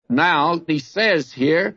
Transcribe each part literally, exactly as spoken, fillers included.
now he says here,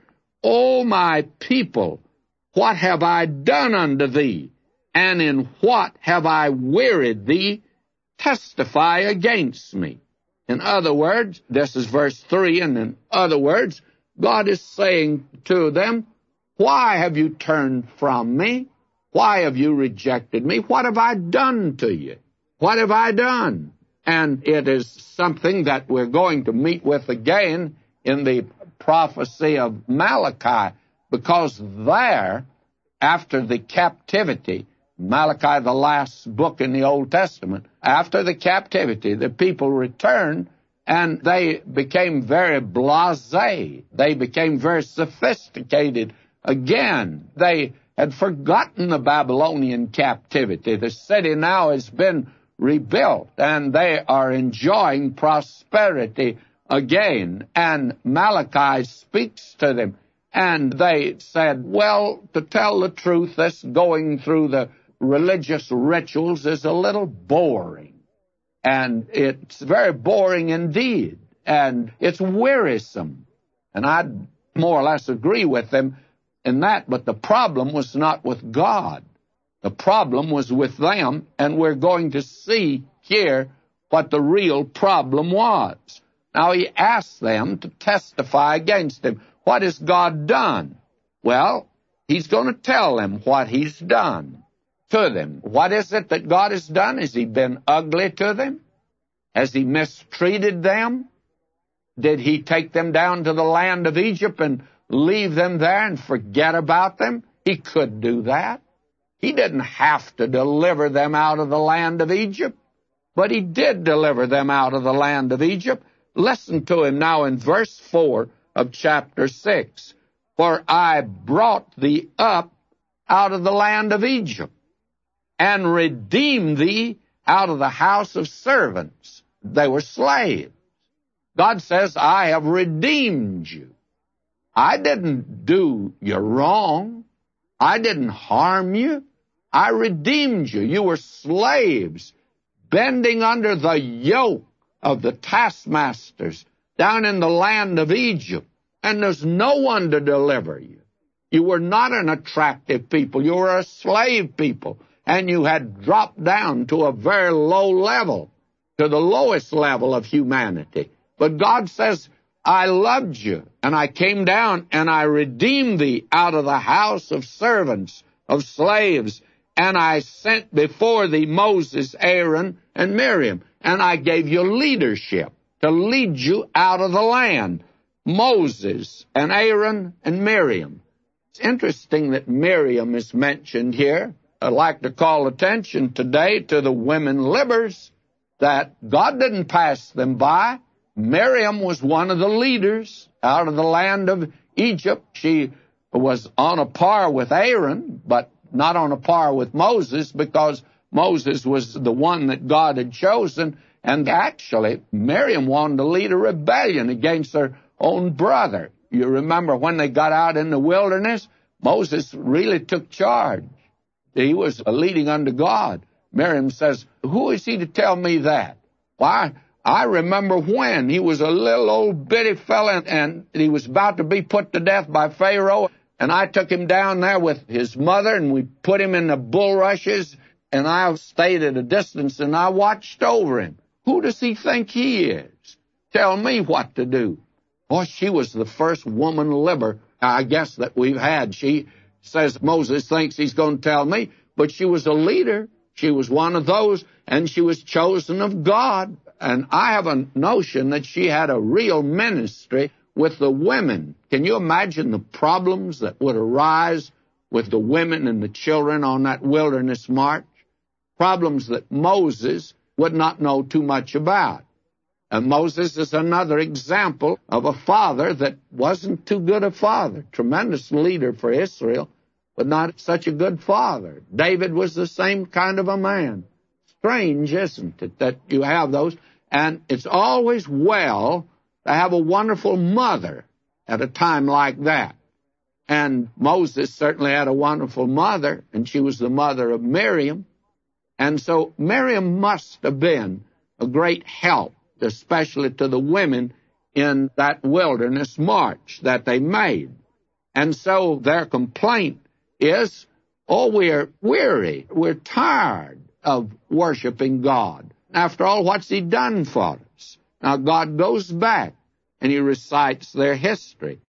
O my people, what have I done unto thee? And in what have I wearied thee? Testify against me. In other words, this is verse three, and in other words, God is saying to them, why have you turned from me? Why have you rejected me? What have I done to you? What have I done? And it is something that we're going to meet with again in the prophecy of Malachi, because there, after the captivity, Malachi, the last book in the Old Testament, after the captivity, the people returned, and they became very blasé. They became very sophisticated again. They had forgotten the Babylonian captivity. The city now has been rebuilt, and they are enjoying prosperity again. And Malachi speaks to them, and they said, well, to tell the truth, this going through the religious rituals is a little boring. And it's very boring indeed, and it's wearisome. And I'd more or less agree with them in that, but the problem was not with God. The problem was with them, and we're going to see here what the real problem was. Now, he asked them to testify against him. What has God done? Well, he's going to tell them what he's done to them. What is it that God has done? Has he been ugly to them? Has he mistreated them? Did he take them down to the land of Egypt and leave them there and forget about them? He could do that. He didn't have to deliver them out of the land of Egypt, but he did deliver them out of the land of Egypt. Listen to him now in verse four of chapter six. For I brought thee up out of the land of Egypt, and redeemed thee out of the house of servants. They were slaves. God says, I have redeemed you. I didn't do you wrong. I didn't harm you. I redeemed you. You were slaves, bending under the yoke of the taskmasters down in the land of Egypt, and there's no one to deliver you. You were not an attractive people. You were a slave people, and you had dropped down to a very low level, to the lowest level of humanity. But God says, I loved you, and I came down, and I redeemed thee out of the house of servants, of slaves, and I sent before thee Moses, Aaron, and Miriam, and I gave you leadership to lead you out of the land. Moses and Aaron and Miriam. It's interesting that Miriam is mentioned here. I'd like to call attention today to the women libers that God didn't pass them by. Miriam was one of the leaders out of the land of Egypt. She was on a par with Aaron, but not on a par with Moses, because Moses was the one that God had chosen. And actually, Miriam wanted to lead a rebellion against her own brother. You remember when they got out in the wilderness, Moses really took charge. He was leading under God. Miriam says, who is he to tell me that? Why, I remember when he was a little old bitty fella, and he was about to be put to death by Pharaoh, and I took him down there with his mother, and we put him in the bulrushes, and I stayed at a distance, and I watched over him. Who does he think he is? Tell me what to do. Boy, she was the first woman liber, I guess, that we've had. She says Moses thinks he's going to tell me, but she was a leader. She was one of those, and she was chosen of God. And I have a notion that she had a real ministry with the women. Can you imagine the problems that would arise with the women and the children on that wilderness march? Problems that Moses would not know too much about. And Moses is another example of a father that wasn't too good a father. Tremendous leader for Israel, but not such a good father. David was the same kind of a man. Strange, isn't it, that you have those? And it's always well to have a wonderful mother at a time like that. And Moses certainly had a wonderful mother, and she was the mother of Miriam. And so Miriam must have been a great help, especially to the women in that wilderness march that they made. And so their complaint is, oh, we're weary, we're tired of worshiping God. After all, what's He done for us? Now, God goes back and He recites their history.